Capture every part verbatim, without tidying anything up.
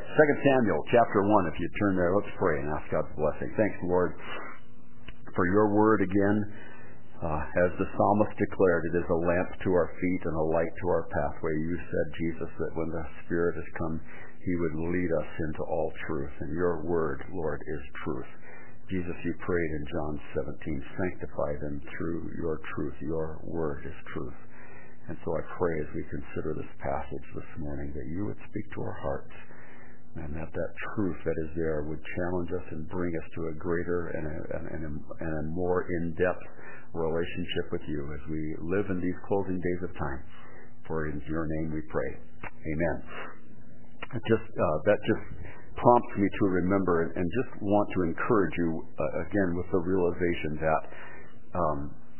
Second Samuel chapter one, if you turn there, let's pray and ask God's blessing. Thanks, Lord, for your word again. Uh, as the psalmist declared, it is a lamp to our feet and a light to our pathway. You said, Jesus, that when the Spirit has come, he would lead us into all truth. And your word, Lord, is truth. Jesus, you prayed in John seventeen, sanctify them through your truth. Your word is truth. And so I pray as we consider this passage this morning that you would speak to our hearts, and that that truth that is there would challenge us and bring us to a greater and a, and a, and a more in-depth relationship with you as we live in these closing days of time. For in your name we pray. Amen. It just uh, that just prompts me to remember and, and just want to encourage you uh, again with the realization that um,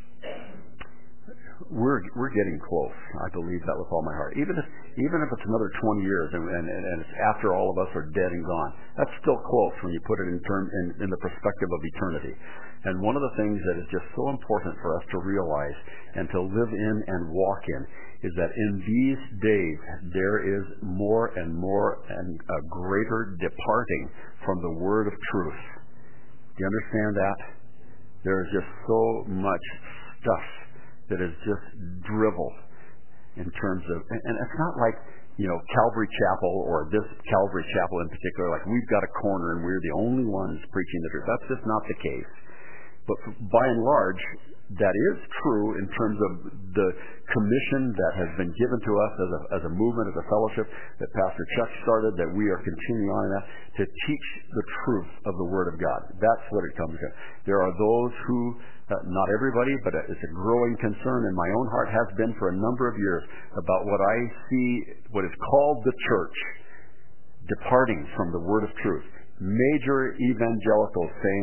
we're we're getting close. I believe that with all my heart. Even if even if it's another twenty years and, and, and it's after all of us are dead and gone, that's still close when you put it in term in, in the perspective of eternity. And one of the things that is just so important for us to realize and to live in and walk in is that in these days there is more and more and a greater departing from the word of truth. Do you understand that? There is just so much stuff that is just drivel in terms of, and it's not like, you know, Calvary Chapel or this Calvary Chapel in particular, like we've got a corner and we're the only ones preaching the truth. That's just not the case. But by and large, that is true in terms of the commission that has been given to us as a, as a movement, as a fellowship that Pastor Chuck started, that we are continuing on in that, to teach the truth of the Word of God. That's what it comes to. There are those who, uh, not everybody, but it's a growing concern in my own heart, has been for a number of years, about what I see, what is called the church, departing from the Word of truth. Major evangelicals saying,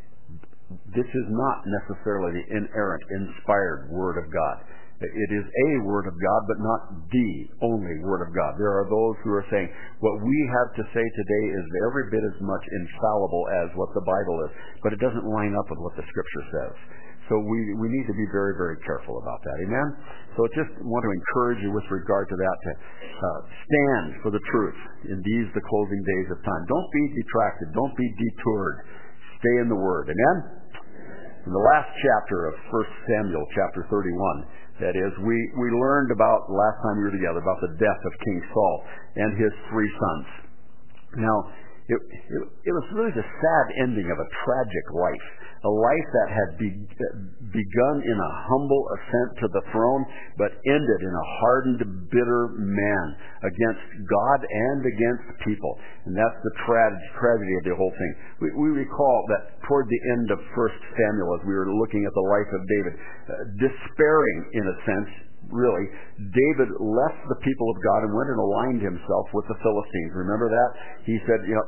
this is not necessarily the inerrant, inspired Word of God. It is a Word of God, but not the only Word of God. There are those who are saying what we have to say today is every bit as much infallible as what the Bible is, but it doesn't line up with what the Scripture says. So we, we need to be very, very careful about that. Amen? So I just want to encourage you with regard to that to uh, stand for the truth in these, the closing days of time. Don't be detracted. Don't be detoured. Stay in the Word. Amen? In the last chapter of First Samuel, chapter thirty-one, that is, we, we learned about, last time we were together, about the death of King Saul and his three sons. Now, it, it, it was really the sad ending of a tragic life, a life that had be, begun in a humble ascent to the throne, but ended in a hardened, bitter man against God and against people. And that's the tra- tragedy of the whole thing. We, we recall that toward the end of First Samuel, as we were looking at the life of David, uh, despairing in a sense, really, David left the people of God and went and aligned himself with the Philistines. Remember that? He said, you know,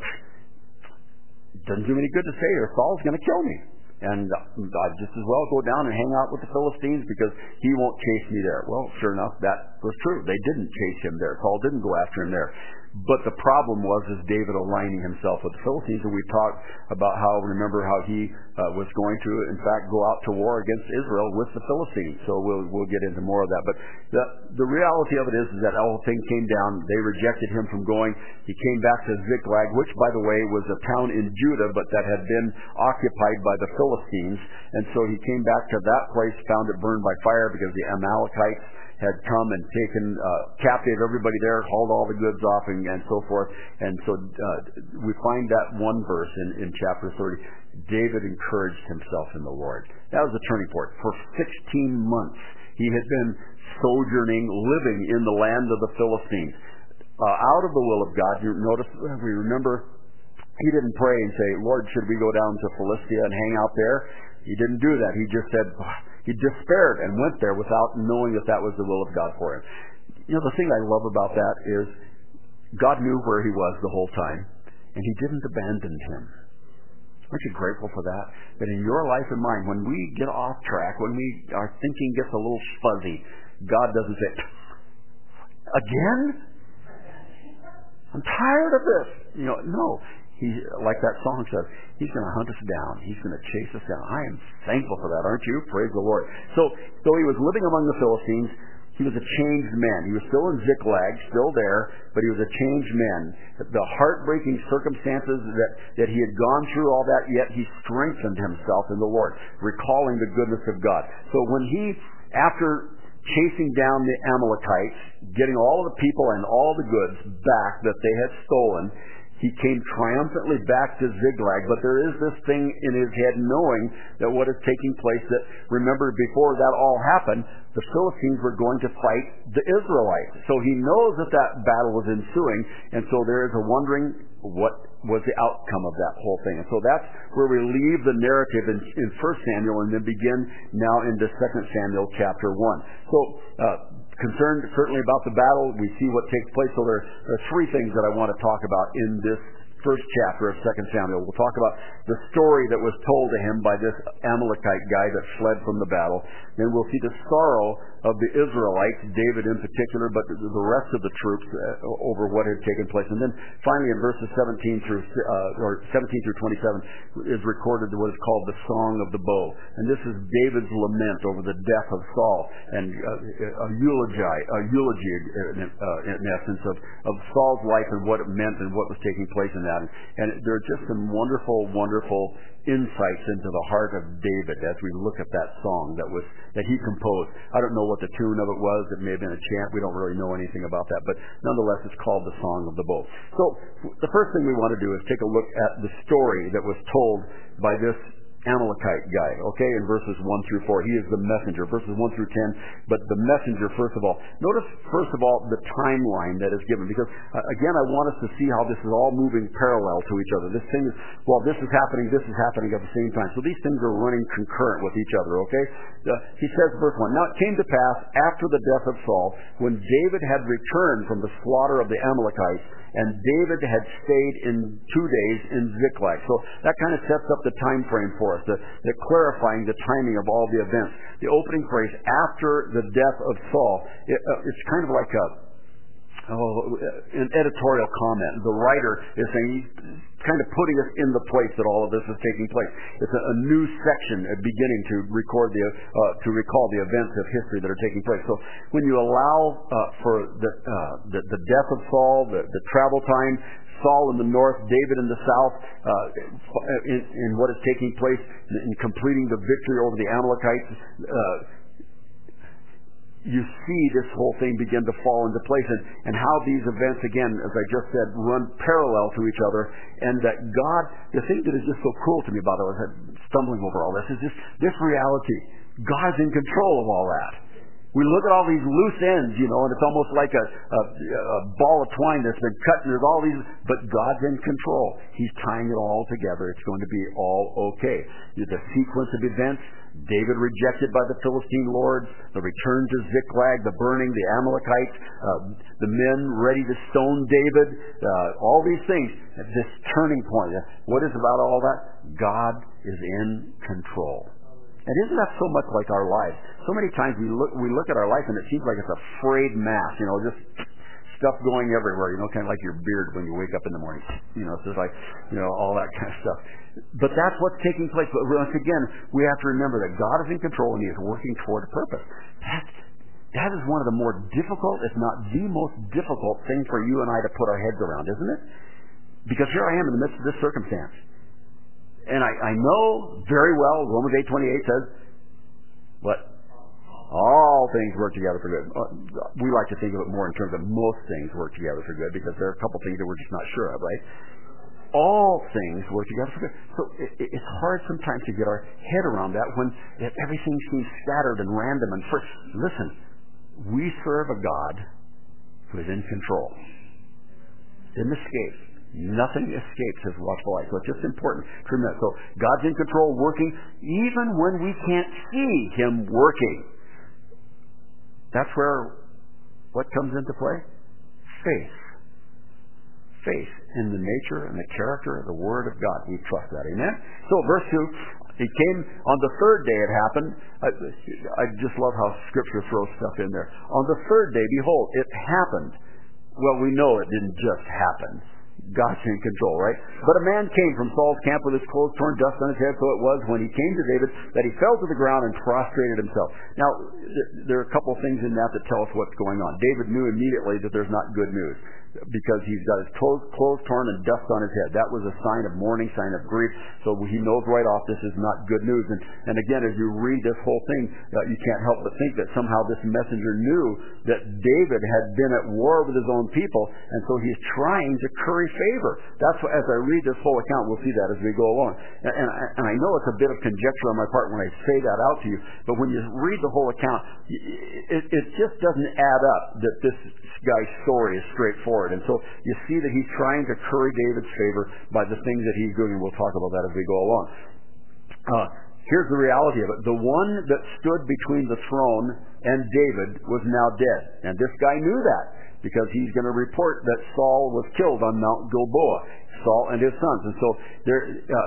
doesn't do me any good to stay here. Saul's going to kill me. And I'd just as well go down and hang out with the Philistines because he won't chase me there. Well, sure enough, that was true. They didn't chase him there. Saul didn't go after him there. But the problem was is David aligning himself with the Philistines. And we talked about how, remember how he uh, was going to, in fact, go out to war against Israel with the Philistines. So we'll we'll get into more of that. But the the reality of it is, is that the whole thing came down. They rejected him from going. He came back to Ziklag, which, by the way, was a town in Judah, but that had been occupied by the Philistines. And so he came back to that place, found it burned by fire because the Amalekites had come and taken uh, captive everybody there, hauled all the goods off, and, and so forth. And so uh, we find that one verse in, in chapter thirty. David encouraged himself in the Lord. That was the turning point. For sixteen months, he had been sojourning, living in the land of the Philistines, uh, out of the will of God. You notice, we remember, he didn't pray and say, Lord, should we go down to Philistia and hang out there? He didn't do that. He just said, he despaired and went there without knowing that that was the will of God for him. You know, the thing I love about that is God knew where he was the whole time, and he didn't abandon him. Aren't you grateful for that? That in your life and mine, when we get off track, when we our thinking gets a little fuzzy, God doesn't say, again? I'm tired of this. You know, no. He, like that song says, he's going to hunt us down. He's going to chase us down. I am thankful for that, aren't you? Praise the Lord. So, so he was living among the Philistines. He was a changed man. He was still in Ziklag, still there, but he was a changed man. The heartbreaking circumstances that, that he had gone through, all that, yet he strengthened himself in the Lord, recalling the goodness of God. So when he, after chasing down the Amalekites, getting all of the people and all the goods back that they had stolen, he came triumphantly back to Ziklag, but there is this thing in his head knowing that what is taking place, that remember before that all happened, the Philistines were going to fight the Israelites. So he knows that that battle was ensuing, and so there is a wondering what was the outcome of that whole thing. And so that's where we leave the narrative in, in First Samuel and then begin now into Second Samuel chapter one. So, uh, concerned certainly about the battle, we see what takes place. So there, there are three things that I want to talk about in this first chapter of Second Samuel. We'll talk about the story that was told to him by this Amalekite guy that fled from the battle. Then we'll see the sorrow of the Israelites, David in particular, but the rest of the troops uh, over what had taken place. And then finally in verses seventeen through uh, or seventeen through twenty-seven is recorded what is called the Song of the Bow. And this is David's lament over the death of Saul, and uh, a eulogy, a eulogy uh, in essence of, of Saul's life and what it meant and what was taking place in that. And there are just some wonderful, wonderful insights into the heart of David as we look at that song that was that he composed. I don't know what the tune of it was. It may have been a chant. We don't really know anything about that, but nonetheless it's called the Song of the Bow. So the first thing we want to do is take a look at the story that was told by this Amalekite guy, okay, in verses one through four. He is the messenger, verses one through ten, but the messenger first of all. Notice first of all the timeline that is given, because uh, again I want us to see how this is all moving parallel to each other. This thing is, well, this is happening, this is happening at the same time. So these things are running concurrent with each other, okay? Uh, he says, verse one, now it came to pass after the death of Saul, when David had returned from the slaughter of the Amalekites, and David had stayed in two days in Ziklag. So that kind of sets up the time frame for us, the, the clarifying the timing of all the events. The opening phrase, after the death of Saul, it, uh, it's kind of like a oh, an editorial comment. The writer is saying, he's kind of putting us in the place that all of this is taking place. It's a, a new section uh, beginning to record the uh, to recall the events of history that are taking place. So when you allow uh, for the, uh, the the death of Saul, the, the travel time, Saul in the north, David in the south, uh, in, in what is taking place in completing the victory over the Amalekites, uh, you see this whole thing begin to fall into place, and, and how these events, again, as I just said, run parallel to each other, and that God, the thing that is just so cool to me about it, was stumbling over all this, is this, this reality. God's in control of all that. We look at all these loose ends, you know, and it's almost like a, a, a ball of twine that's been cut, and there's all these, but God's in control. He's tying it all together. It's going to be all okay. The sequence of events, David rejected by the Philistine lords, the return to Ziklag, the burning, the Amalekites, uh, the men ready to stone David, uh, all these things, this turning point. What is about all that? God is in control. And isn't that so much like our lives? So many times we look we look at our life and it seems like it's a frayed mass, you know, just stuff going everywhere, you know, kind of like your beard when you wake up in the morning. You know, it's just like, you know, all that kind of stuff. But that's what's taking place. But once again, we have to remember that God is in control and He is working toward a purpose. That, that is one of the more difficult, if not the most difficult thing for you and I to put our heads around, isn't it? Because here I am in the midst of this circumstance. And I, I know very well, Romans eight twenty-eight says, what? All things work together for good. We like to think of it more in terms of most things work together for good, because there are a couple things that we're just not sure of, right? All things work together for good. So it, it's hard sometimes to get our head around that when everything seems scattered and random. And for, listen, we serve a God who is in control. Didn't escape. Nothing escapes His watchful eye. So it's just important to remember. So God's in control, working, even when we can't see Him working. That's where what comes into play? Faith. Faith in the nature and the character of the Word of God. We trust that. Amen? So verse two, it came on the third day it happened. I, I just love how Scripture throws stuff in there. On the third day, behold, it happened. Well, we know it didn't just happen. God's in control, right? But a man came from Saul's camp with his clothes torn, dust on his head. So it was when he came to David that he fell to the ground and prostrated himself. Now, there are a couple of things in that that tell us what's going on. David knew immediately that there's not good news, because he's got his clothes, clothes torn and dust on his head. That was a sign of mourning, sign of grief. So he knows right off this is not good news. And, and again, as you read this whole thing, uh, you can't help but think that somehow this messenger knew that David had been at war with his own people, and so he's trying to curry favor. That's what, as I read this whole account, we'll see that as we go along. And, and, I, and I know it's a bit of conjecture on my part when I say that out to you, but when you read the whole account, it, it just doesn't add up that this guy's story is straightforward. And so you see that he's trying to curry David's favor by the things that he's doing, and we'll talk about that as we go along. Uh, here's the reality of it. The one that stood between the throne and David was now dead. And this guy knew that, because he's going to report that Saul was killed on Mount Gilboa, Saul and his sons. And so there, uh,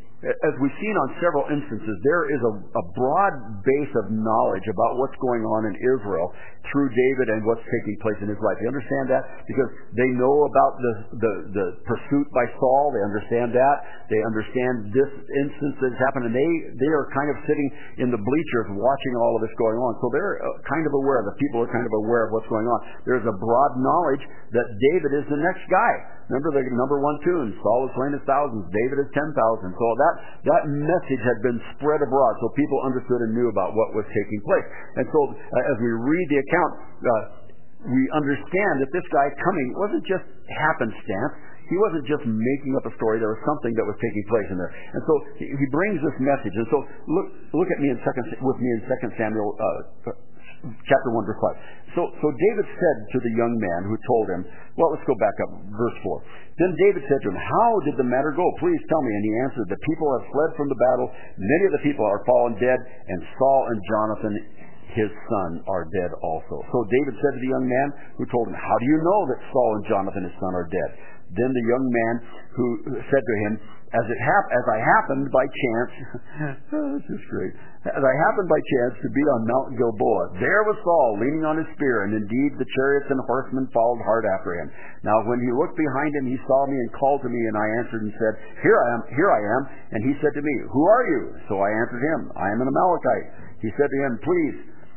as we've seen on several instances, there is a, a broad base of knowledge about what's going on in Israel through David and what's taking place in his life. You understand that? Because they know about the, the, the pursuit by Saul. They understand that. They understand this instance that's happened, and they, they are kind of sitting in the bleachers watching all of this going on. So they're kind of aware. The people are kind of aware of what's going on. There's a broad knowledge that David is the next guy. Remember the number one tune, Saul has slain his thousands, David has ten thousand. So that, that message had been spread abroad, so people understood and knew about what was taking place. And so uh, as we read the account, uh, we understand that this guy coming wasn't just happenstance. He wasn't just making up a story. There was something that was taking place in there. And so he, he brings this message. And so look, look at me in second, with me in Second Samuel uh, chapter one, verse five. So, so David said to the young man who told him, well, let's go back up, verse four. Then David said to him, how did the matter go? Please tell me. And he answered, the people have fled from the battle. Many of the people are fallen dead, and Saul and Jonathan, his son, are dead also. So David said to the young man who told him, how do you know that Saul and Jonathan, his son, are dead? Then the young man who said to him, as it hap- as I happened by chance, oh, this is great, as I happened by chance to be on Mount Gilboa, there was Saul leaning on his spear, and indeed the chariots and horsemen followed hard after him. Now when he looked behind him, he saw me and called to me, and I answered and said, Here I am, here I am. And he said to me, Who are you? So I answered him, I am an Amalekite. He said to him, Please,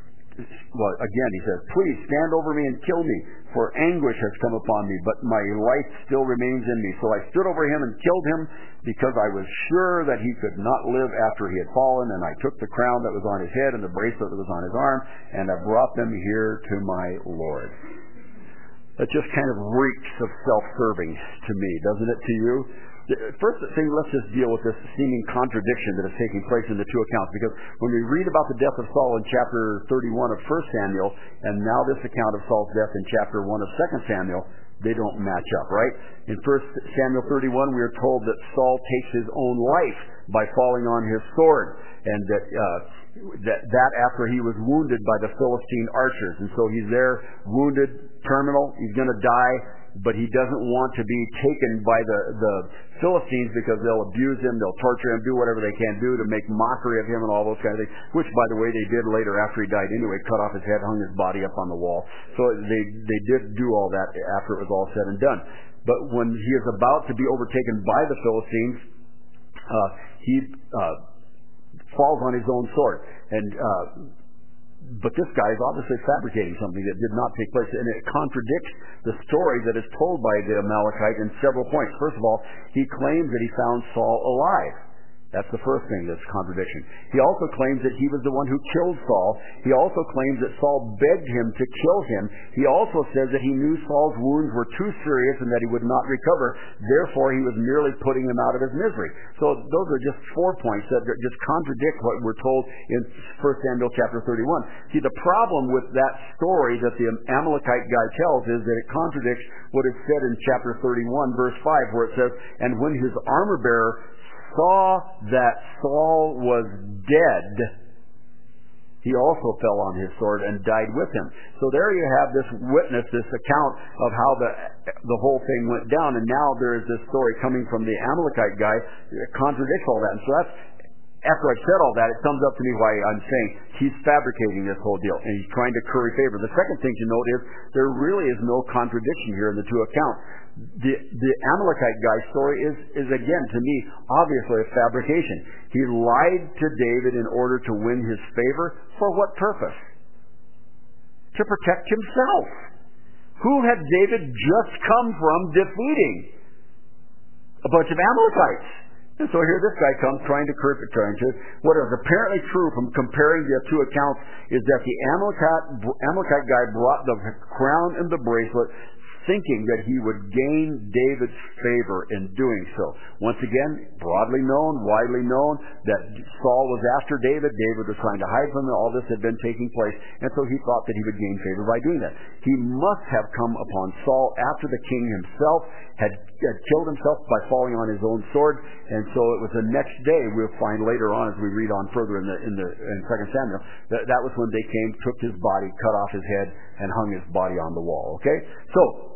well, again, he says, Please stand over me and kill me, for anguish has come upon me, but my life still remains in me. So I stood over him and killed him, because I was sure that he could not live after he had fallen. And I took the crown that was on his head and the bracelet that was on his arm, and I brought them here to my Lord. That just kind of reeks of self-serving to me, doesn't it to you? First thing, let's just deal with this seeming contradiction that is taking place in the two accounts, because when we read about the death of Saul in chapter thirty-one of First Samuel, and now this account of Saul's death in chapter one of Second Samuel, they don't match up, right? In First Samuel thirty-one, we are told that Saul takes his own life by falling on his sword, and that uh, that, that after he was wounded by the Philistine archers. And so he's there, wounded, terminal, he's going to die, but he doesn't want to be taken by the, the Philistines, because they'll abuse him, they'll torture him, do whatever they can do to make mockery of him and all those kind of things, which, by the way, they did later after he died anyway, cut off his head, hung his body up on the wall. So they, they did do all that after it was all said and done. But when he is about to be overtaken by the Philistines, uh, he uh, falls on his own sword. And uh, But this guy is obviously fabricating something that did not take place, and it contradicts the story that is told by the Amalekite in several points. First of all, he claims that he found Saul alive. That's the first thing that's contradiction. He also claims that he was the one who killed Saul. He also claims that Saul begged him to kill him. He also says that he knew Saul's wounds were too serious and that he would not recover. Therefore, he was merely putting him out of his misery. So those are just four points that just contradict what we're told in First Samuel chapter thirty-one. See, the problem with that story that the Amalekite guy tells is that it contradicts what is said in chapter thirty-one, verse five, where it says, and when his armor bearer saw that Saul was dead, he also fell on his sword and died with him. So there you have this witness, this account of how the the whole thing went down, and now there is this story coming from the Amalekite guy that contradicts all that. And so that's after I've said all that, it comes up to me why I'm saying he's fabricating this whole deal, and he's trying to curry favor. The second thing to note is there really is no contradiction here in the two accounts. The, the Amalekite guy's story is, is, again, to me, obviously a fabrication. He lied to David in order to win his favor. For what purpose? To protect himself. Who had David just come from defeating? A bunch of Amalekites. And so here this guy comes trying to curb it, trying to. What is apparently true from comparing the two accounts is that the Amalekite, Amalekite guy brought the crown and the bracelet thinking that he would gain David's favor in doing so. Once again, broadly known, widely known, that Saul was after David. David was trying to hide from him. All this had been taking place, and so he thought that he would gain favor by doing that. He must have come upon Saul after the king himself had, had killed himself by falling on his own sword, and so it was the next day. We'll find later on as we read on further in the in the in Second Samuel that that was when they came, took his body, cut off his head, and hung his body on the wall. Okay, so.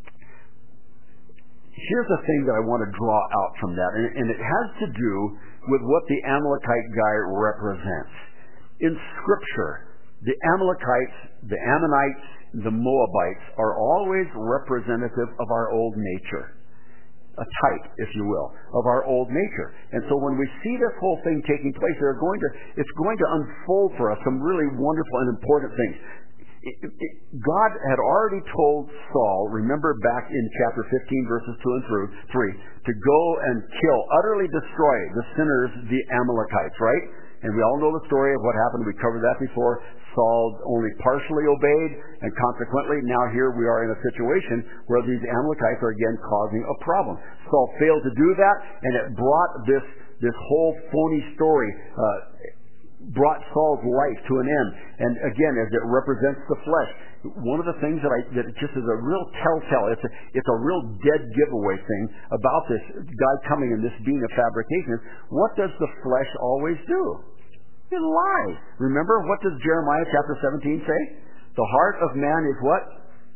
Here's the thing that I want to draw out from that, and, and it has to do with what the Amalekite guy represents. In Scripture, the Amalekites, the Ammonites, the Moabites are always representative of our old nature. A type, if you will, of our old nature. And so when we see this whole thing taking place, they're going to, it's going to unfold for us some really wonderful and important things. It, it, God had already told Saul, remember back in chapter fifteen, verses two and three, to go and kill, utterly destroy the sinners, the Amalekites, right? And we all know the story of what happened. We covered that before. Saul only partially obeyed, and consequently, now here we are in a situation where these Amalekites are again causing a problem. Saul failed to do that, and it brought this, this whole phony story, uh, brought Saul's life to an end. And again, as it represents the flesh, one of the things that I that just is a real telltale, it's a, it's a real dead giveaway thing about this guy coming and this being a fabrication is, what does the flesh always do? It lies. Remember, what does Jeremiah chapter seventeen say? The heart of man is what?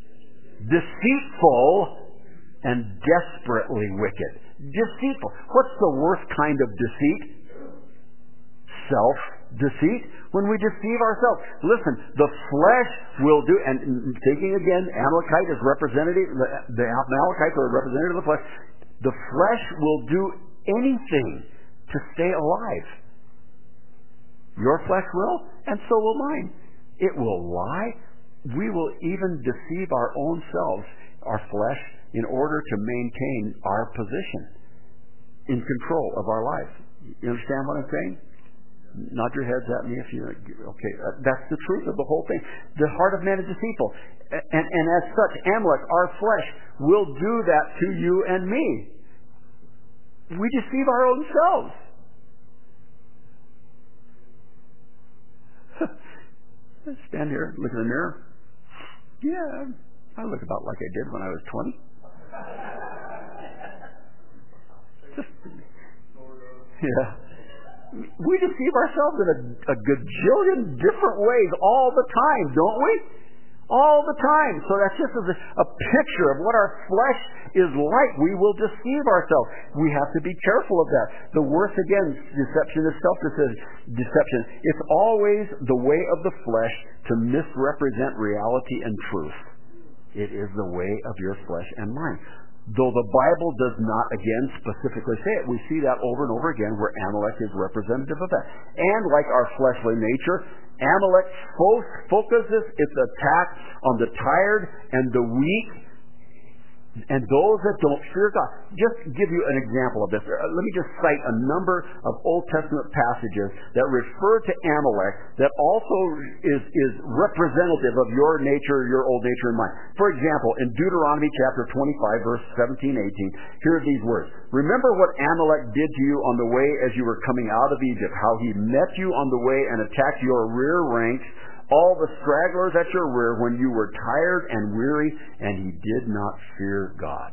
Deceitful and desperately wicked. Deceitful. What's the worst kind of deceit? Self deceit, when we deceive ourselves. Listen, the flesh will do, and taking again, Amalekite is representative, the Amalekites are representative of the flesh. The flesh will do anything to stay alive. Your flesh will, and so will mine. It will lie. We will even deceive our own selves, our flesh, in order to maintain our position in control of our life. You understand what I'm saying? Nod your heads at me if you okay. Uh, that's the truth of the whole thing. The heart of man is deceitful, and, and as such, Amalek, our flesh, will do that to you and me. We deceive our own selves. Stand here, look in the mirror. Yeah, I look about like I did when I was twenty. Yeah. We deceive ourselves in a, a gajillion different ways all the time, don't we? All the time. So that's just a, a picture of what our flesh is like. We will deceive ourselves. We have to be careful of that. The worst, again, deception is self-deception. It's always the way of the flesh to misrepresent reality and truth. It is the way of your flesh and mine. Though the Bible does not, again, specifically say it. We see that over and over again where Amalek is representative of that. And like our fleshly nature, Amalek fo- focuses its attack on the tired and the weak and those that don't fear God. Just give you an example of this. Let me just cite a number of Old Testament passages that refer to Amalek that also is, is representative of your nature, your old nature and mine. For example, in Deuteronomy chapter twenty-five, verse seventeen, eighteen, here are these words. Remember what Amalek did to you on the way as you were coming out of Egypt, how he met you on the way and attacked your rear ranks, all the stragglers at your rear when you were tired and weary, and he did not fear God.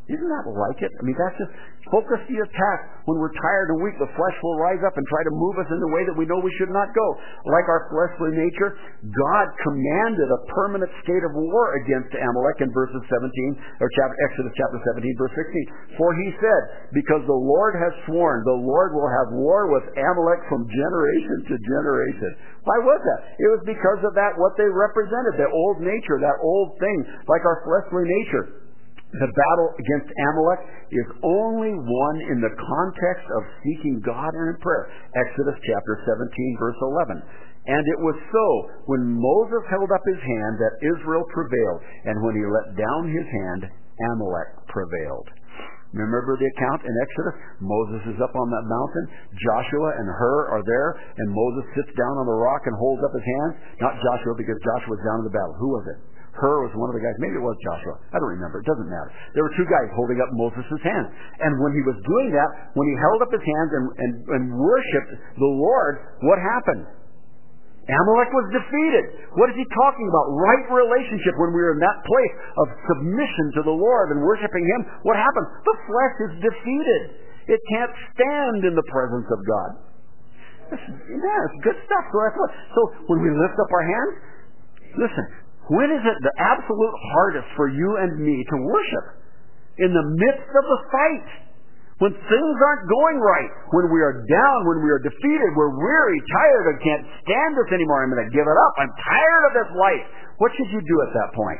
Isn't that like it? I mean, that's just focus the attack. When we're tired and weak, the flesh will rise up and try to move us in the way that we know we should not go. Like our fleshly nature, God commanded a permanent state of war against Amalek in verses seventeen, or chapter, Exodus chapter seventeen, verse sixteen. For he said, because the Lord has sworn, the Lord will have war with Amalek from generation to generation. Why was that? It was because of that, what they represented, the old nature, that old thing, like our fleshly nature. The battle against Amalek is only won in the context of seeking God and in prayer. Exodus chapter seventeen, verse eleven. And it was so, when Moses held up his hand, that Israel prevailed, and when he let down his hand, Amalek prevailed. Remember the account in Exodus? Moses is up on that mountain. Joshua and Hur are there, and Moses sits down on the rock and holds up his hands. Not Joshua, because Joshua was down in the battle. Who was it? Hur was one of the guys. Maybe it was Joshua. I don't remember. It doesn't matter. There were two guys holding up Moses' hands. And when he was doing that, when he held up his hands and, and, and worshipped the Lord, what happened? Amalek was defeated. What is he talking about? Right relationship. When we were in that place of submission to the Lord and worshiping Him, what happens? The flesh is defeated. It can't stand in the presence of God. Listen, yeah, it's good stuff. So, that's what, so when we lift up our hands, listen, when is it the absolute hardest for you and me to worship? In the midst of the fight. When things aren't going right. When we are down, when we are defeated, we're weary, tired, I can't stand this anymore. I'm going to give it up. I'm tired of this life. What should you do at that point?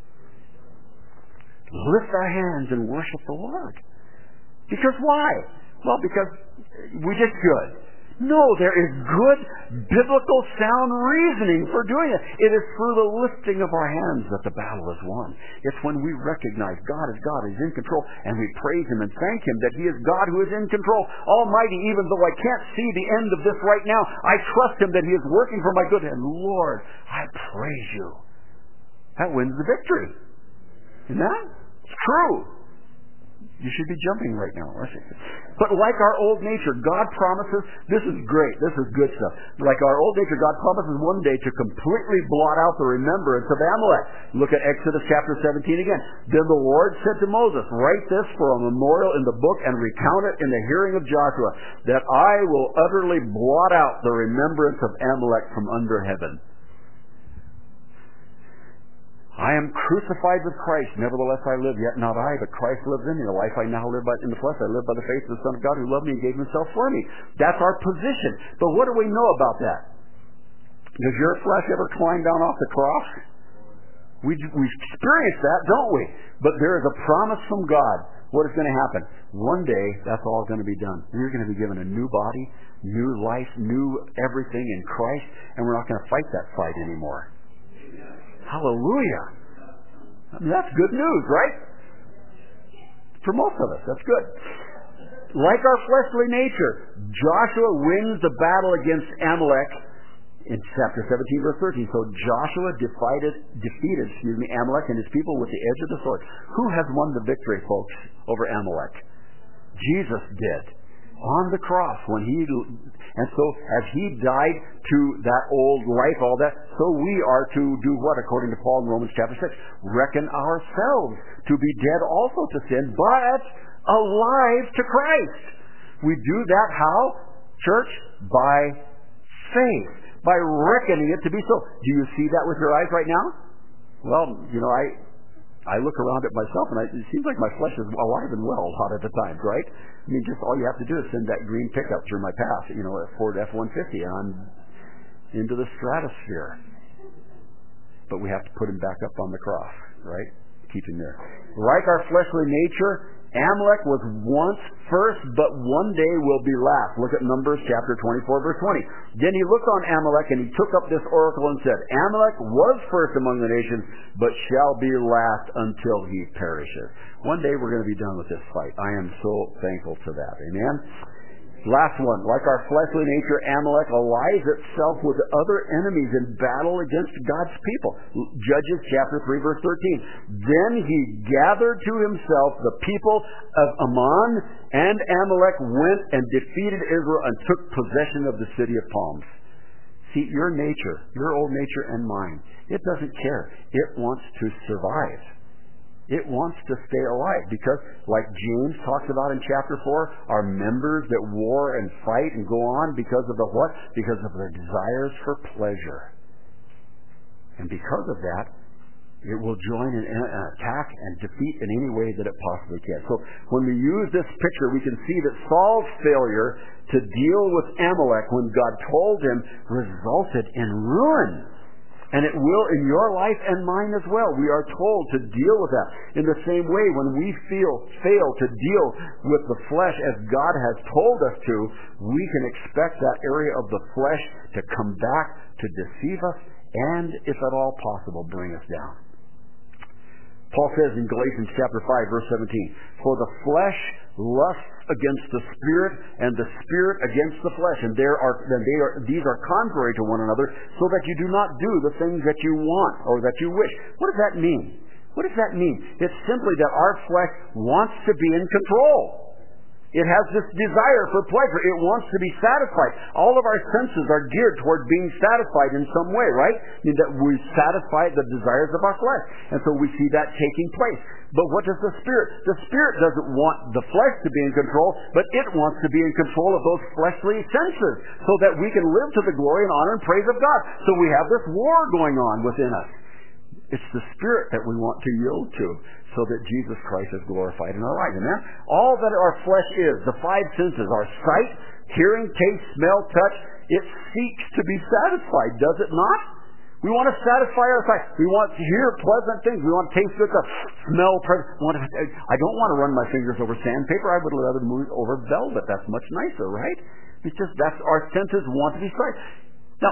Lift our hands and worship the Lord. Because why? Well, because we just should. No, there is good, biblical, sound reasoning for doing it. It is through the lifting of our hands that the battle is won. It's when we recognize God is God, He's in control, and we praise Him and thank Him that He is God who is in control, Almighty, even though I can't see the end of this right now. I trust Him that He is working for my good. And Lord, I praise You. That wins the victory. Isn't that? It's true. You should be jumping right now. But like our old nature, God promises, this is great, this is good stuff. Like our old nature, God promises one day to completely blot out the remembrance of Amalek. Look at Exodus chapter seventeen again. Then the Lord said to Moses, write this for a memorial in the book and recount it in the hearing of Joshua, that I will utterly blot out the remembrance of Amalek from under heaven. I am crucified with Christ, nevertheless I live, yet not I, but Christ lives in me. The life I now live by, in the flesh, I live by the faith of the Son of God who loved me and gave Himself for me. That's our position. But what do we know about that? Does your flesh ever climb down off the cross? We, we experience that, don't we? But there is a promise from God. What is going to happen? One day, that's all going to be done. We're going to be given a new body, new life, new everything in Christ, and we're not going to fight that fight anymore. Hallelujah. I mean, that's good news, right? For most of us, that's good. Like our fleshly nature, Joshua wins the battle against Amalek in chapter seventeen, verse thirteen. So Joshua defeated, defeated excuse me, Amalek and his people with the edge of the sword. Who has won the victory, folks, over Amalek? Jesus did. On the cross, when he, and so as he died to that old life, all that, so we are to do what, according to Paul in Romans chapter six? Reckon ourselves to be dead also to sin, but alive to Christ. We do that how? Church? By faith. By reckoning it to be so. Do you see that with your eyes right now? Well, you know, I I look around at myself, and I, it seems like my flesh is alive and well a lot of the times, right? I mean, just all you have to do is send that green pickup through my path, you know, a Ford F one fifty, and I'm into the stratosphere. But we have to put him back up on the cross, right? Keep him there. Like our fleshly nature, Amalek was once first, but one day will be last. Look at Numbers chapter twenty-four, verse twenty. Then he looked on Amalek, and he took up this oracle and said, Amalek was first among the nations, but shall be last until he perishes. One day we're going to be done with this fight. I am so thankful to that. Amen? Last one. Like our fleshly nature, Amalek allies itself with other enemies in battle against God's people. Judges chapter three, verse thirteen. Then he gathered to himself the people of Ammon, and Amalek went and defeated Israel and took possession of the city of palms. See, your nature, your old nature and mine, it doesn't care. It wants to survive. It wants to stay alive because, like James talks about in chapter four, our members that war and fight and go on because of the what? Because of their desires for pleasure. And because of that, it will join in an attack and defeat in any way that it possibly can. So when we use this picture, we can see that Saul's failure to deal with Amalek when God told him resulted in ruin. And it will in your life and mine as well. We are told to deal with that. In the same way, when we feel fail to deal with the flesh as God has told us to, we can expect that area of the flesh to come back to deceive us and, if at all possible, bring us down. Paul says in Galatians chapter five, verse seventeen, "For the flesh lusts against the spirit, and the spirit against the flesh, and there are, and they are, these are contrary to one another, so that you do not do the things that you want or that you wish." What does that mean? What does that mean? It's simply that our flesh wants to be in control. It has this desire for pleasure. It wants to be satisfied. All of our senses are geared toward being satisfied in some way, right? I mean, that we satisfy the desires of our flesh. And so we see that taking place. But what does the Spirit? The Spirit doesn't want the flesh to be in control, but it wants to be in control of those fleshly senses so that we can live to the glory and honor and praise of God. So we have this war going on within us. It's the Spirit that we want to yield to so that Jesus Christ is glorified in our life. Amen? All that our flesh is, the five senses, our sight, hearing, taste, smell, touch, it seeks to be satisfied, does it not? We want to satisfy our sight. We want to hear pleasant things. We want to taste good stuff, smell pleasant. I don't want to run my fingers over sandpaper. I would rather move over velvet. That's much nicer, right? It's just that's our senses want to be sight. Now,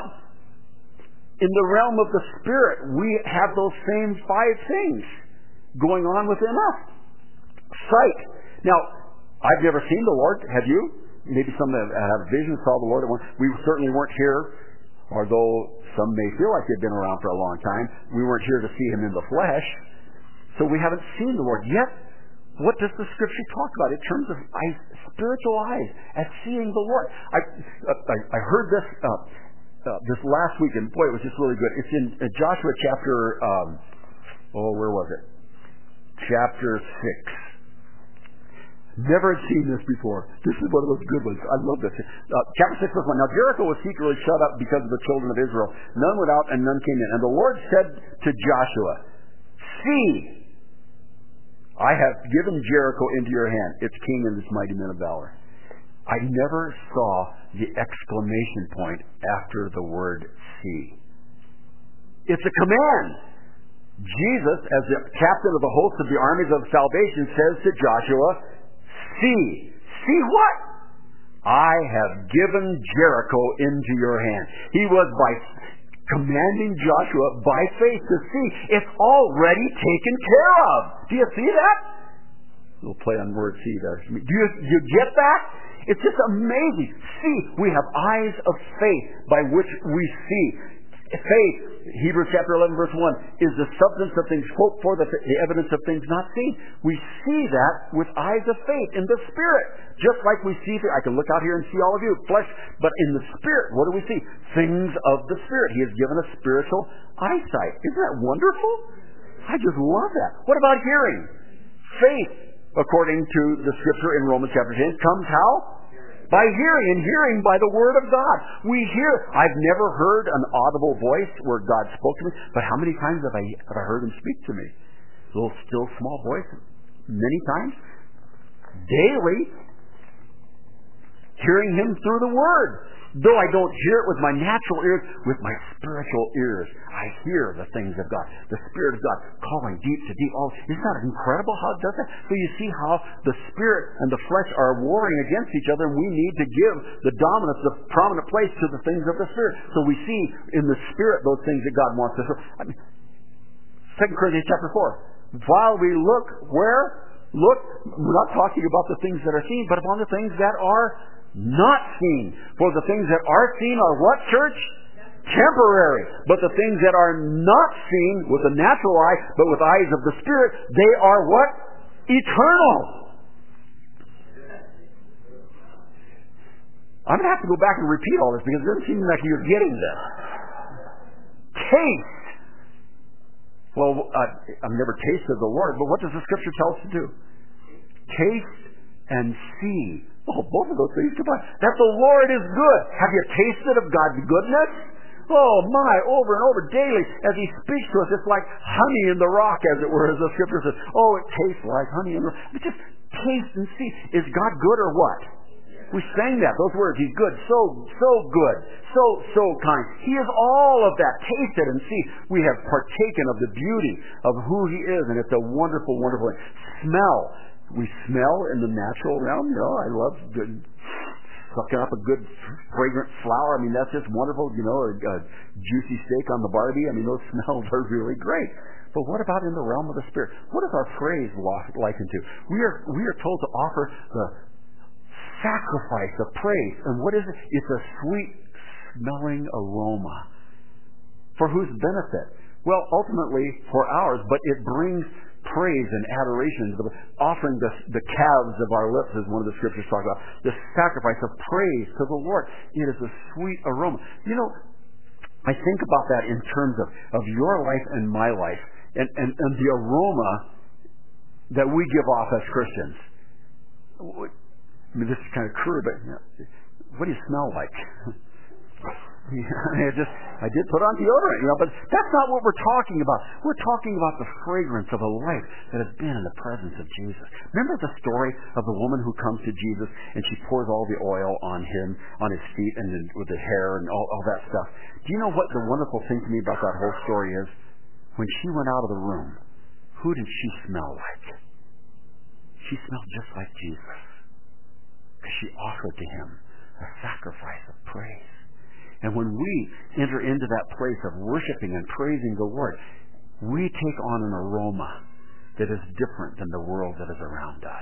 in the realm of the Spirit, we have those same five things going on within us. Sight. Now, I've never seen the Lord. Have you? Maybe some have had a vision, saw the Lord at once. We certainly weren't here, although some may feel like they've been around for a long time. We weren't here to see Him in the flesh. So we haven't seen the Lord. Yet, what does the Scripture talk about in terms of eyes, spiritual eyes, as seeing the Lord? I, I, I heard this uh, uh, this last week, and boy, it was just really good. It's in uh, Joshua chapter, um, oh, where was it? Chapter six. Never had seen this before. This is one of those good ones. I love this. Uh, chapter six, verse one. Now Jericho was secretly shut up because of the children of Israel. None went out and none came in. And the Lord said to Joshua, "See, I have given Jericho into your hand, its king and its mighty men of valor." I never saw the exclamation point after the word "see." It's a command. Jesus, as the captain of the host of the armies of salvation, says to Joshua, "See." See what? "I have given Jericho into your hand." He was by commanding Joshua by faith to see. It's already taken care of. Do you see that? We'll play on word see there. Do you, do you get that? It's just amazing. See, we have eyes of faith by which we see. Faith, Hebrews chapter eleven, verse one, is the substance of things hoped for, the, the evidence of things not seen. We see that with eyes of faith in the Spirit. Just like we see, I can look out here and see all of you, flesh, but in the Spirit, what do we see? Things of the Spirit. He has given us spiritual eyesight. Isn't that wonderful? I just love that. What about hearing? Faith, according to the Scripture in Romans chapter ten, comes how? By hearing, and hearing by the Word of God. We hear. I've never heard an audible voice where God spoke to me, but how many times have I, have I heard Him speak to me? A little still small voice. Many times. Daily. Hearing Him through the Word. Though I don't hear it with my natural ears, with my spiritual ears, I hear the things of God. The Spirit of God calling deep to deep. Oh, isn't that incredible how it does that? So you see how the Spirit and the flesh are warring against each other, and we need to give the dominance, the prominent place to the things of the Spirit. So we see in the Spirit those things that God wants us to. I mean, Second Corinthians chapter four. While we look where? Look, we're not talking about the things that are seen, but upon the things that are not seen. For the things that are seen are what, church? Temporary. But the things that are not seen with the natural eye, but with eyes of the Spirit, they are what? Eternal. I'm going to have to go back and repeat all this because it doesn't seem like you're getting this. Taste Well, uh, I've never tasted the Lord, but what does the Scripture tell us to do? Taste and see. Oh, both of those things combined. That the Lord is good. Have you tasted of God's goodness? Oh my, over and over daily as He speaks to us, it's like honey in the rock, as it were, as the Scripture says. Oh, it tastes like honey in the rock. But just taste and see. Is God good or what? We sang that, those words. He's good, so, so good, so, so kind. He is all of that. Taste it and see. We have partaken of the beauty of who He is, and it's a wonderful, wonderful thing. Smell. We smell in the natural realm. You know, I love good, sucking up a good fragrant flower. I mean, that's just wonderful. You know, a, a juicy steak on the barbie. I mean, those smells are really great. But what about in the realm of the Spirit? What is our praise likened to? We are we are told to offer the sacrifice of praise. And what is it? It's a sweet smelling aroma. For whose benefit? Well, ultimately for ours, but it brings praise and adoration, the offering the, the calves of our lips, as one of the scriptures talk about, the sacrifice of praise to the Lord. It is a sweet aroma. You know, I think about that in terms of, of your life and my life, and, and, and the aroma that we give off as Christians. I mean, this is kind of crude, but you know, what do you smell like? I just, I did put on deodorant, you know, but that's not what we're talking about. We're talking about the fragrance of a life that has been in the presence of Jesus. Remember the story of the woman who comes to Jesus and she pours all the oil on him, on his feet, and then with the hair and all, all that stuff. Do you know what the wonderful thing to me about that whole story is? When she went out of the room, who did she smell like? She smelled just like Jesus, because she offered to him a sacrifice of praise. And when we enter into that place of worshiping and praising the Lord, we take on an aroma that is different than the world that is around us.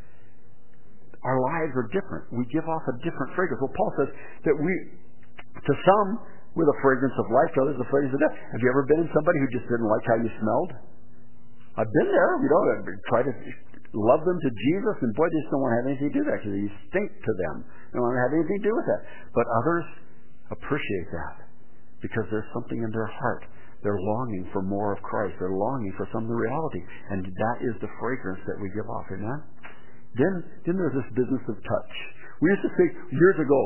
Our lives are different. We give off a different fragrance. Well, Paul says that we, to some, we're the fragrance of life, to others the fragrance of death. Have you ever been somebody who just didn't like how you smelled? I've been there. You know, I try to love them to Jesus, and boy, they just don't want to have anything to do with that, because you stink to them. They don't want to have anything to do with that. But others appreciate that because there's something in their heart. They're longing for more of Christ. They're longing for some of the reality. And that is the fragrance that we give off. Amen? Then, then there's this business of touch. We used to think years ago,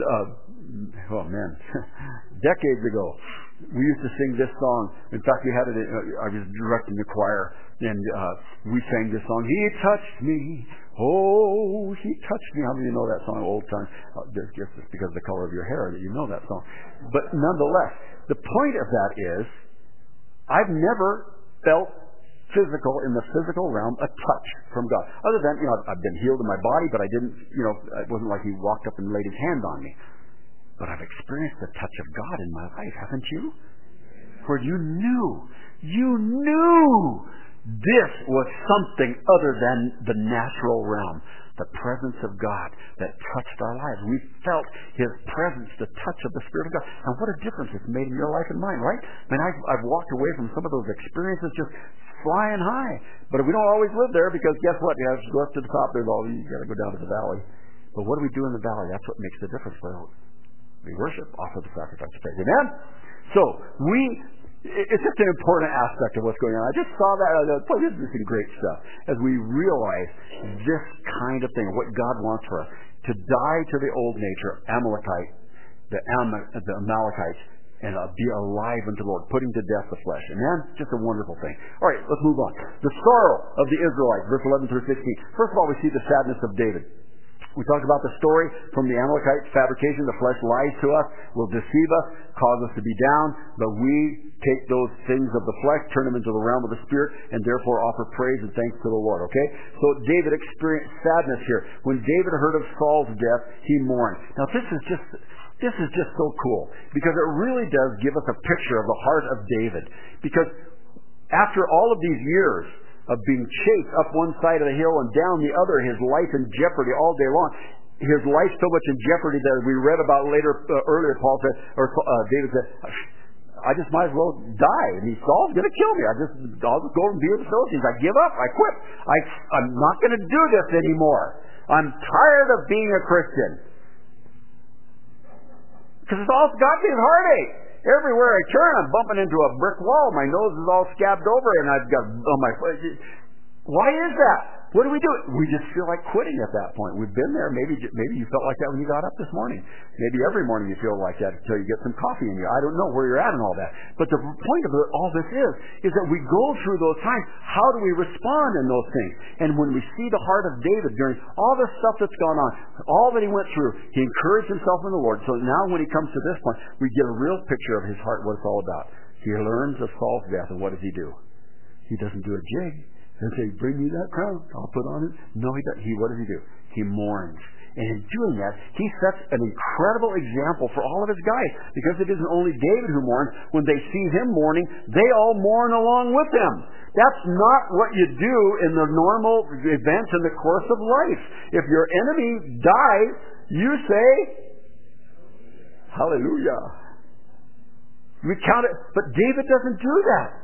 uh, oh man, decades ago, we used to sing this song. In fact, we had it, uh, I was directing the choir, and uh, we sang this song, He touched me, oh, He touched me. How many of you know that song, old time? Uh, I guess it's because of the color of your hair that you know that song. But nonetheless, the point of that is, I've never felt physical, in the physical realm, a touch from God. Other than, you know, I've been healed in my body, but I didn't, you know, it wasn't like He walked up and laid His hand on me. But I've experienced the touch of God in my life, haven't you? Where you knew, you knew this was something other than the natural realm. The presence of God that touched our lives. We felt His presence, the touch of the Spirit of God. And what a difference it's made in your life and mine, right? I mean, I've, I've walked away from some of those experiences just flying high. But we don't always live there, because guess what? You have to go up to the top, there's all, you got to go down to the valley. But what do we do in the valley? That's what makes the difference. Well, we worship, offer the sacrifice of praise. Amen? So, we, it's just an important aspect of what's going on. I just saw that, I thought, boy, this is some great stuff. As we realize this kind of thing, what God wants for us, to die to the old nature, Amalekite, the, Am- the Amalekites, and uh, be alive unto the Lord, putting to death the flesh. Amen? Just a wonderful thing. All right, let's move on. The sorrow of the Israelites, verse eleven through sixteen. First of all, we see the sadness of David. We talked about the story from the Amalekite fabrication. The flesh lies to us, will deceive us, cause us to be down, but we take those things of the flesh, turn them into the realm of the Spirit, and therefore offer praise and thanks to the Lord. Okay? So David experienced sadness here. When David heard of Saul's death, he mourned. Now this is just this is just so cool, because it really does give us a picture of the heart of David. Because after all of these years of being chased up one side of the hill and down the other, his life in jeopardy all day long. His life so much in jeopardy that we read about later, uh, earlier, Paul said, or uh, David said, I just might as well die. I mean, Saul's going to kill me. I just, I'll just go and be with the Philistines. I give up. I quit. I, I'm not going to do this anymore. I'm tired of being a Christian. Because it's all got me is heartache. Everywhere I turn, I'm bumping into a brick wall. My nose is all scabbed over, and I've got on my foot. Why is that? What do we do? We just feel like quitting at that point. We've been there. Maybe maybe you felt like that when you got up this morning. Maybe every morning you feel like that until you get some coffee in you. I don't know where you're at and all that. But the point of all this is, is that we go through those times. How do we respond in those things? And when we see the heart of David during all the stuff that's gone on, all that he went through, he encouraged himself in the Lord. So now when he comes to this point, we get a real picture of his heart, what it's all about. He learns of Saul's death, and what does he do? He doesn't do a jig. And say, bring me that crown. I'll put on it. No, he doesn't. He, what does he do? He mourns. And in doing that, he sets an incredible example for all of his guys. Because it isn't only David who mourns. When they see him mourning, they all mourn along with him. That's not what you do in the normal events in the course of life. If your enemy dies, you say, hallelujah. We count it. But David doesn't do that.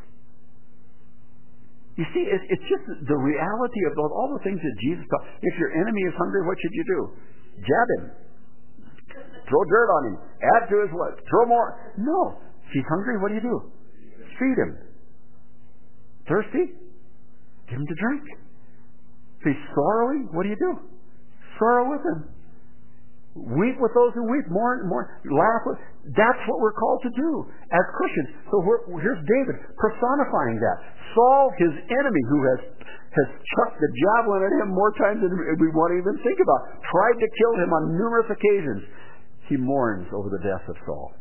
You see, it's just the reality of all the things that Jesus taught. If your enemy is hungry, what should you do? Jab him. Throw dirt on him. Add to his what? Throw more. No. If he's hungry, what do you do? Feed him. Thirsty? Give him to drink. If he's sorrowing, what do you do? Sorrow with him. Weep with those who weep. Mourn, mourn. Laugh with. That's what we're called to do as Christians. So we're, here's David personifying that. Saul, his enemy, who has has chucked the javelin at him more times than we want to even think about, tried to kill him on numerous occasions. He mourns over the death of Saul.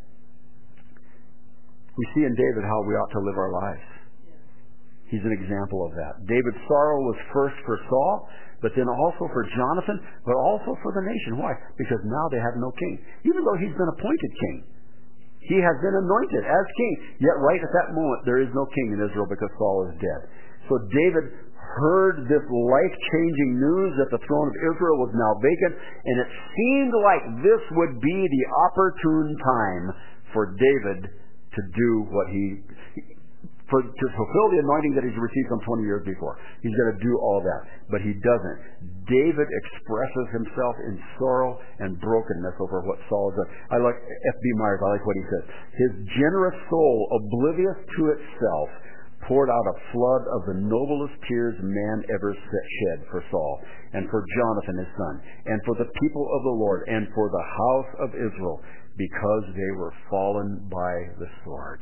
We see in David how we ought to live our lives. He's an example of that. David's sorrow was first for Saul, but then also for Jonathan, but also for the nation. Why? Because now they have no king. Even though he's been appointed king, he has been anointed as king. Yet right at that moment, there is no king in Israel because Saul is dead. So David heard this life-changing news that the throne of Israel was now vacant, and it seemed like this would be the opportune time for David to do what he... For, to fulfill the anointing that he's received some twenty years before. He's going to do all that. But he doesn't. David expresses himself in sorrow and brokenness over what Saul has done. I like F B Myers. I like what he says. His generous soul, oblivious to itself, poured out a flood of the noblest tears man ever shed for Saul, and for Jonathan his son, and for the people of the Lord, and for the house of Israel, because they were fallen by the sword.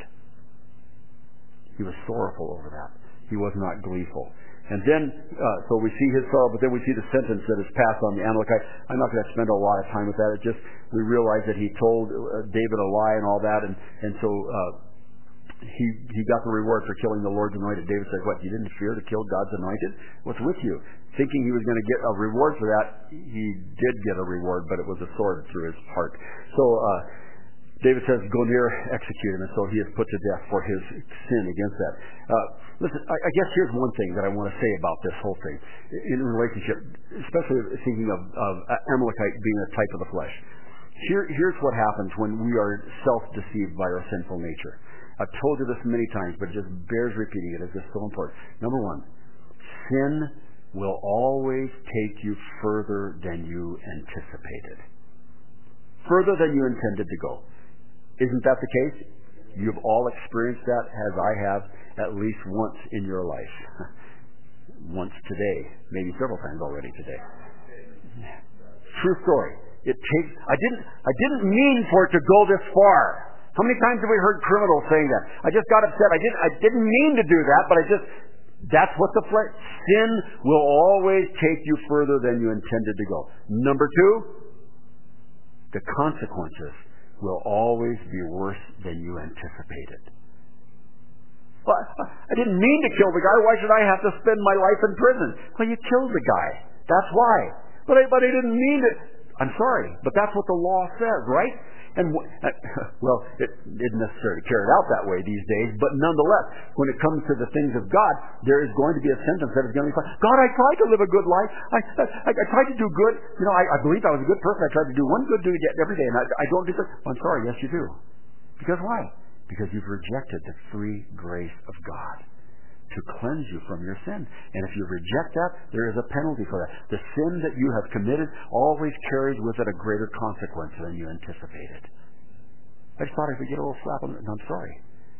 He was sorrowful over that. He was not gleeful. And then, uh, so we see his sorrow, but then we see the sentence that is passed on the Amalekite. I'm not going to spend a lot of time with that. It just, we realize that he told uh, David a lie and all that, and, and so uh, he he got the reward for killing the Lord's anointed. David said, what, you didn't fear to kill God's anointed? What's with you? Thinking he was going to get a reward for that, he did get a reward, but it was a sword through his heart. So, uh, David says, go near, execute him, and so he is put to death for his sin against that. Uh, listen, I, I guess here's one thing that I want to say about this whole thing in relationship, especially thinking of, of Amalekite being a type of the flesh. Here, here's what happens when we are self-deceived by our sinful nature. I've told you this many times, but it just bears repeating it. It's just so important. Number one, sin will always take you further than you anticipated. Further than you intended to go. Isn't that the case? You've all experienced that, as I have, at least once in your life. Once today. Maybe several times already today. True story. It takes, I didn't, I didn't mean for it to go this far. How many times have we heard criminals saying that? I just got upset. I didn't, I didn't mean to do that, but I just, that's what the flesh, sin will always take you further than you intended to go. Number two, the consequences will always be worse than you anticipated. Well, I didn't mean to kill the guy. Why should I have to spend my life in prison? Well, you killed the guy. That's why. But I, but I didn't mean it. I'm sorry, but that's what the law says, right? And well, it isn't necessarily carried out that way these days, but nonetheless, when it comes to the things of God, there is going to be a sentence that is going to be, God, I tried to live a good life. I I, I tried to do good. You know, I, I believe I was a good person. I tried to do one good deed every day, and I, I don't do good. I'm sorry, yes, you do. Because why? Because you've rejected the free grace of God to cleanse you from your sin. And if you reject that, there is a penalty for that. The sin that you have committed always carries with it a greater consequence than you anticipated. I just thought I could get a little slap on the... No, I'm sorry.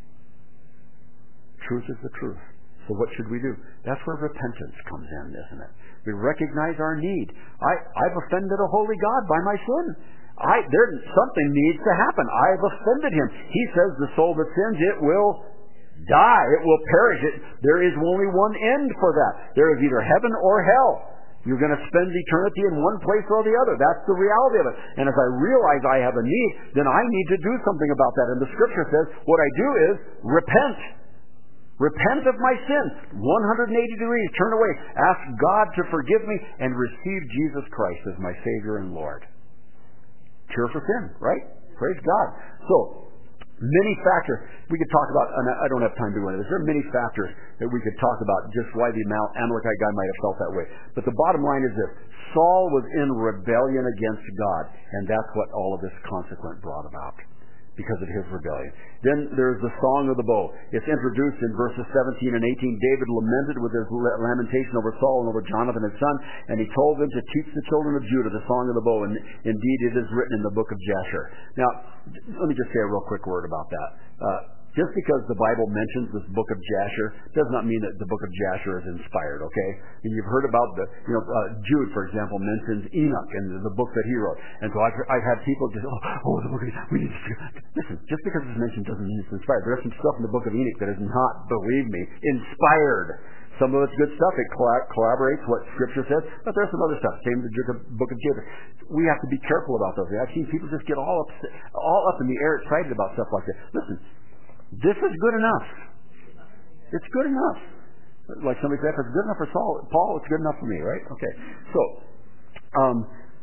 Truth is the truth. So what should we do? That's where repentance comes in, isn't it? We recognize our need. I, I've offended a holy God by my sin. I, there, something needs to happen. I've offended him. He says the soul that sins, it will die. It will perish. It, there is only one end for that. There is either heaven or hell. You're going to spend eternity in one place or the other. That's the reality of it. And as I realize I have a need, then I need to do something about that. And the scripture says, what I do is repent. Repent of my sin. one hundred eighty degrees. Turn away. Ask God to forgive me and receive Jesus Christ as my Savior and Lord. Cure for sin, right? Praise God. So, many factors we could talk about, and I don't have time to go into this. There are many factors that we could talk about just why the Amalekite guy might have felt that way. But the bottom line is this. Saul was in rebellion against God, and that's what all of this consequence brought about because of his rebellion. Then there's the Song of the Bow. It's introduced in verses seventeen and eighteen. David lamented with his lamentation over Saul and over Jonathan his son, and he told them to teach the children of Judah the Song of the Bow, and indeed it is written in the book of Jasher. Now, let me just say a real quick word about that. Uh, just because the Bible mentions this book of Jasher does not mean that the book of Jasher is inspired, okay? And you've heard about the, you know, uh, Jude, for example, mentions Enoch and the book that he wrote. And so I've, I've had people just, oh, oh, the book of we need to, listen, just because it's mentioned doesn't mean it's inspired. There's some stuff in the book of Enoch that is not, believe me, inspired. Some of it's good stuff. It collaborates what Scripture says, but there's some other stuff. Same with the book of Jacob. We have to be careful about those. I've seen people just get all up, all up in the air excited about stuff like that. Listen, this is good enough. It's good enough. Like somebody said, if it's good enough for Saul, Paul, it's good enough for me, right? Okay. So, um,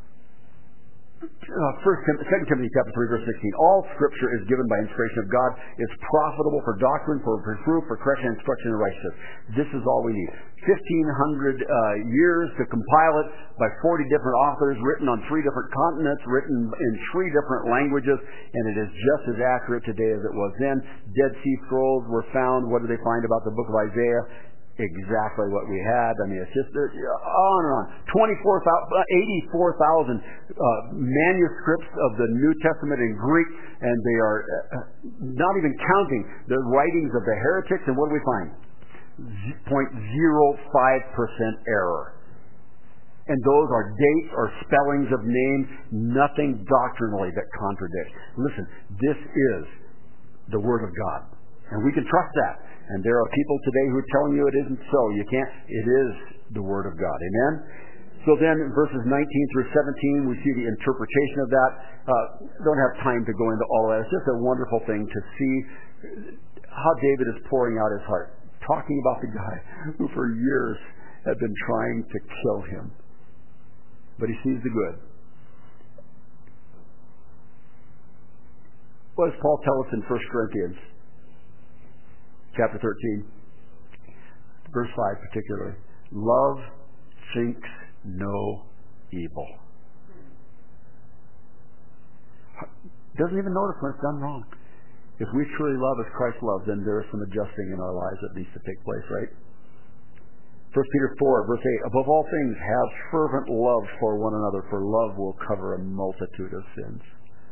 Uh, First, Second Timothy chapter three, verse sixteen. All Scripture is given by inspiration of God. It's profitable for doctrine, for reproof, for correction, and instruction in righteousness. This is all we need. Fifteen hundred uh, years to compile it by forty different authors, written on three different continents, written in three different languages, and it is just as accurate today as it was then. Dead Sea Scrolls were found. What do they find about the book of Isaiah? Exactly what we had. I mean, it's just on and on. twenty-four thousand, eighty-four thousand uh, manuscripts of the New Testament in Greek, and they are uh, not even counting the writings of the heretics. And what do we find? zero point zero five percent error. And those are dates or spellings of names, nothing doctrinally that contradicts. Listen, this is the Word of God. And we can trust that. And there are people today who are telling you it isn't so. You can't. It is the Word of God. Amen? So then in verses nineteen through seventeen, we see the interpretation of that. Uh, don't have time to go into all that. It's just a wonderful thing to see how David is pouring out his heart, talking about the guy who for years had been trying to kill him. But he sees the good. What does Paul tell us in First Corinthians? Chapter thirteen, verse five particularly. Love thinks no evil. Doesn't even notice when it's done wrong. If we truly love as Christ loves, then there is some adjusting in our lives that needs to take place, right? First Peter four, verse eight. Above all things, have fervent love for one another, for love will cover a multitude of sins.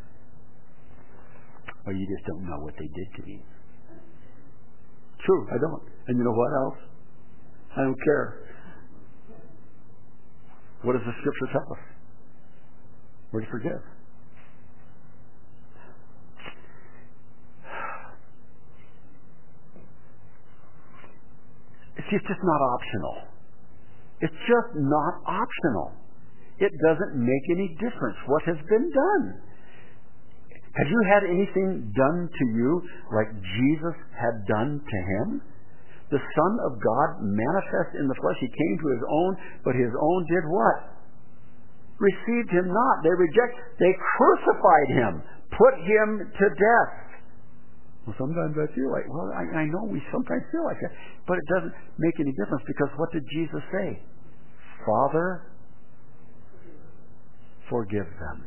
Or you just don't know what they did to me. True, I don't. And you know what else? I don't care. What does the Scripture tell us? We're to forgive. See, it's just not optional. It's just not optional. It doesn't make any difference what has been done. Have you had anything done to you like Jesus had done to him? The Son of God manifest in the flesh. He came to his own, but his own did what? Received him not. They reject. They crucified him, put him to death. Well, sometimes I feel like, well, I, I know we sometimes feel like that, but it doesn't make any difference because what did Jesus say? Father, forgive them.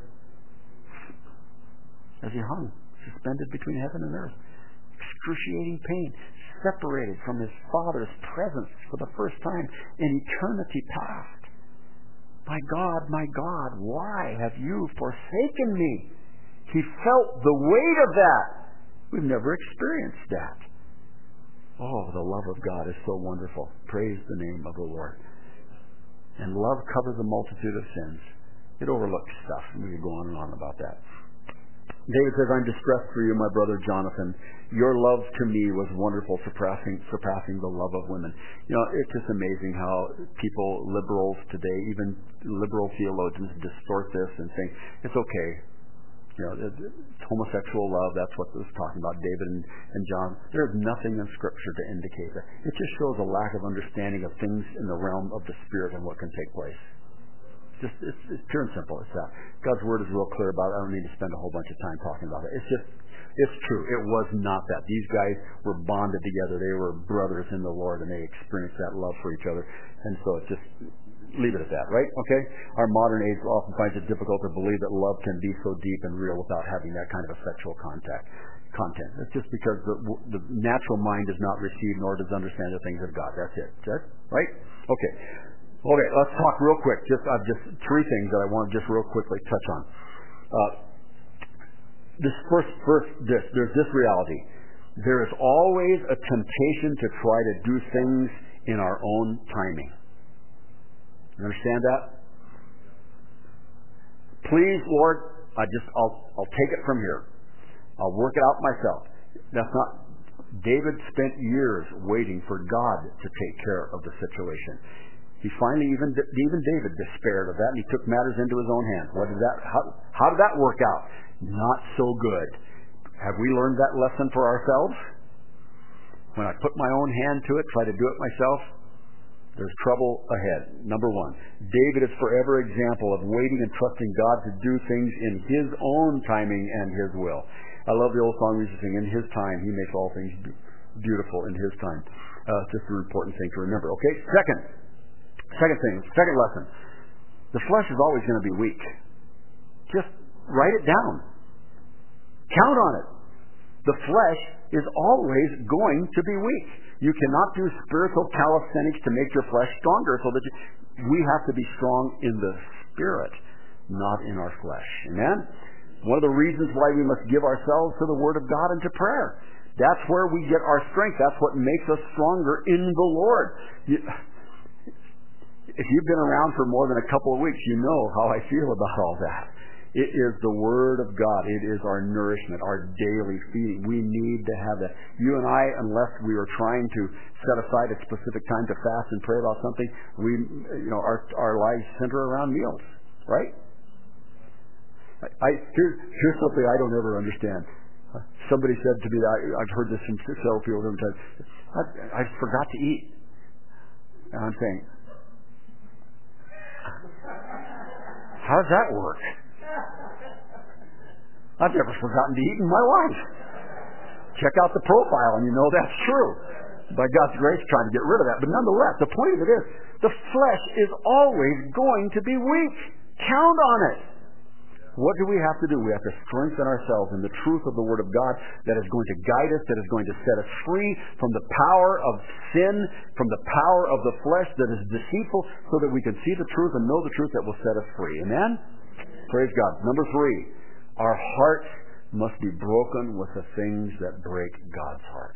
As he hung, suspended between heaven and earth. Excruciating pain, separated from his Father's presence for the first time in eternity past. My God, my God, why have you forsaken me? He felt the weight of that. We've never experienced that. Oh, the love of God is so wonderful. Praise the name of the Lord. And love covers a multitude of sins. It overlooks stuff. And we could go on and on about that. David says, I'm distressed for you, my brother Jonathan. Your love to me was wonderful, surpassing surpassing the love of women. You know, it's just amazing how people, liberals today, even liberal theologians, distort this and think, it's okay. You know, it's homosexual love, that's what this is talking about, David and, and John. There's nothing in Scripture to indicate that. It just shows a lack of understanding of things in the realm of the Spirit and what can take place. Just, it's, it's pure and simple. It's that. God's Word is real clear about it. I don't need to spend a whole bunch of time talking about it. It's just, it's true. It was not that. These guys were bonded together. They were brothers in the Lord, and they experienced that love for each other. And so it's just, leave it at that, right? Okay? Our modern age often finds it difficult to believe that love can be so deep and real without having that kind of a sexual contact content. It's just because the, the natural mind does not receive nor does understand the things of God. That's it. That's, right? Okay. Okay, let's talk real quick. Just I've just three things that I want to just real quickly touch on. Uh, this first, first, this there's this reality. There is always a temptation to try to do things in our own timing. You understand that? Please, Lord, I just I'll I'll take it from here. I'll work it out myself. That's not. David spent years waiting for God to take care of the situation. He finally, even even David despaired of that, and he took matters into his own hands. What did that? How, how did that work out? Not so good. Have we learned that lesson for ourselves? When I put my own hand to it, try to do it myself, there's trouble ahead. Number one, David is forever example of waiting and trusting God to do things in His own timing and His will. I love the old song we used to sing, in His time, He makes all things beautiful in His time. Uh, just an important thing to remember. Okay, second. Second thing, second lesson. The flesh is always going to be weak. Just write it down. Count on it. The flesh is always going to be weak. You cannot do spiritual calisthenics to make your flesh stronger, so that you, we have to be strong in the Spirit, not in our flesh. Amen? One of the reasons why we must give ourselves to the Word of God and to prayer. That's where we get our strength. That's what makes us stronger in the Lord. You, If you've been around for more than a couple of weeks, you know how I feel about all that. It is the Word of God. It is our nourishment, our daily feeding. We need to have that. You and I, unless we are trying to set aside a specific time to fast and pray about something, we, you know, our our lives center around meals, right? I, I here's, here's something I don't ever understand. Somebody said to me, I, I've heard this from several people every time. I, I forgot to eat, and I'm saying, how does that work? I've never forgotten to eat in my life. Check out the profile and you know that's true. By God's grace, trying to get rid of that. But nonetheless, the point of it is, the flesh is always going to be weak. Count on it. What do we have to do? We have to strengthen ourselves in the truth of the Word of God that is going to guide us, that is going to set us free from the power of sin, from the power of the flesh that is deceitful, so that we can see the truth and know the truth that will set us free. Amen? Praise God. Number three, our hearts must be broken with the things that break God's heart.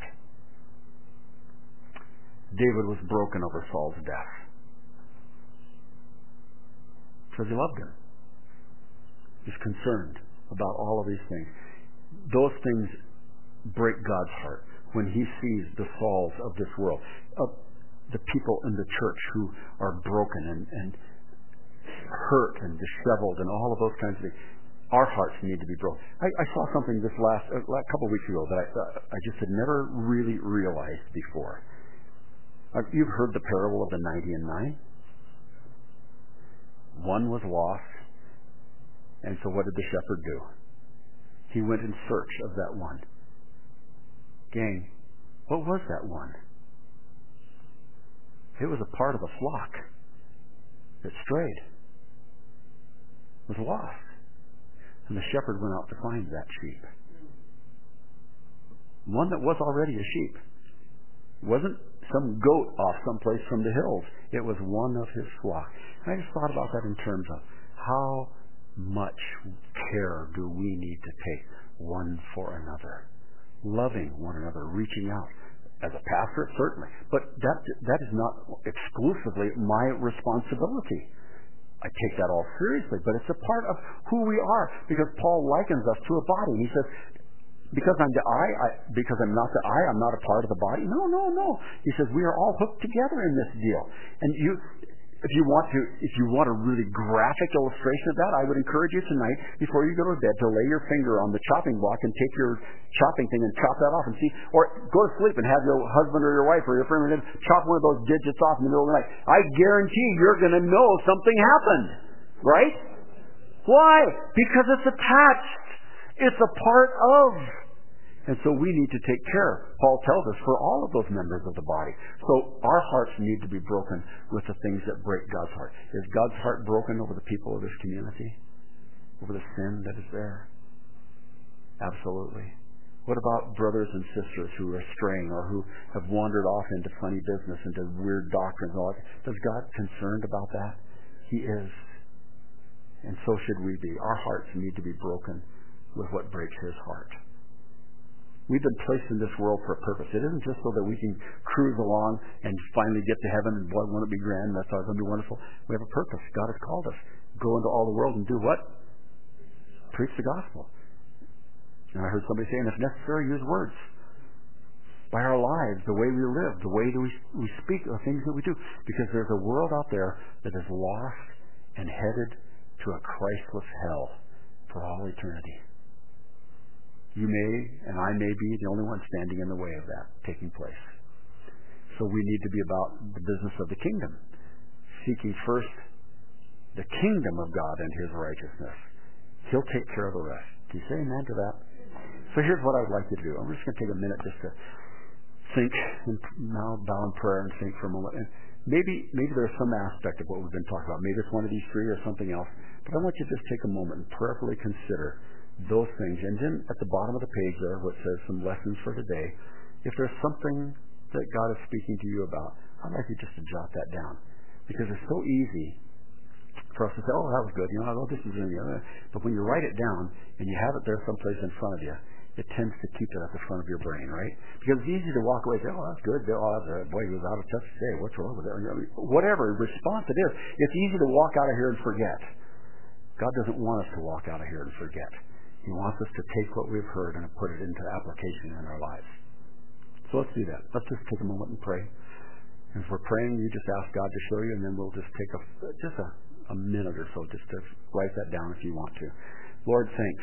David was broken over Saul's death because he loved him. He's concerned about all of these things. Those things break God's heart when He sees the Sauls of this world, of the people in the church who are broken and, and hurt and disheveled and all of those kinds of things. Our hearts need to be broken. I, I saw something this last a uh, couple of weeks ago that I, uh, I just had never really realized before. Uh, you've heard the parable of the ninety and nine. One was lost. And so what did the shepherd do? He went in search of that one. Gang, what was that one? It was a part of the flock that strayed, was lost. And the shepherd went out to find that sheep. One that was already a sheep. It wasn't some goat off someplace from the hills. It was one of his flock. And I just thought about that in terms of how much care do we need to take one for another, loving one another, reaching out. As a pastor, certainly, but that that is not exclusively my responsibility. I take that all seriously, but it's a part of who we are, because Paul likens us to a body. He says, because I'm the eye, I, because I'm not the eye, I'm not a part of the body. No, no, no. He says we are all hooked together in this deal. And you, if you want to, if you want a really graphic illustration of that, I would encourage you tonight, before you go to bed, to lay your finger on the chopping block and take your chopping thing and chop that off and see, or go to sleep and have your husband or your wife or your friend chop one of those digits off in the middle of the night. I guarantee you're going to know something happened, right? Why? Because it's attached. It's a part of. And so we need to take care, Paul tells us, for all of those members of the body. So our hearts need to be broken with the things that break God's heart. Is God's heart broken over the people of this community? Over the sin that is there? Absolutely. What about brothers and sisters who are straying or who have wandered off into funny business, into weird doctrines and all that? Is God concerned about that? He is. And so should we be. Our hearts need to be broken with what breaks His heart. We've been placed in this world for a purpose. It isn't just so that we can cruise along and finally get to heaven and boy, won't it be grand? That's going to be wonderful. We have a purpose. God has called us. Go into all the world and do what? Preach the gospel. And I heard somebody saying, if necessary, use words. By our lives, the way we live, the way that we, we speak, the things that we do. Because there's a world out there that is lost and headed to a Christless hell for all eternity. You may, and I may be the only one standing in the way of that taking place. So we need to be about the business of the kingdom, seeking first the kingdom of God and His righteousness. He'll take care of the rest. Do you say amen to that? So here's what I would like you to do. I'm just going to take a minute just to think, and now bow in prayer and think for a moment. And maybe maybe there's some aspect of what we've been talking about. Maybe it's one of these three or something else. But I want you to just take a moment and prayerfully consider those things. And then at the bottom of the page there, what says some lessons for today, if there's something that God is speaking to you about, I'd like you just to jot that down. Because it's so easy for us to say, oh, that was good, you know, oh, this is in the other. But when you write it down and you have it there someplace in front of you, it tends to keep it at the front of your brain, right? Because it's easy to walk away and say, oh, that's good. Oh, that's, boy, he was out of touch today. What's wrong with it? Whatever response it is, it's easy to walk out of here and forget. God doesn't want us to walk out of here and forget. He wants us to take what we've heard and put it into application in our lives. So let's do that. Let's just take a moment and pray. And if we're praying, you just ask God to show you, and then we'll just take a just a, a minute or so just to write that down if you want to. Lord, thanks.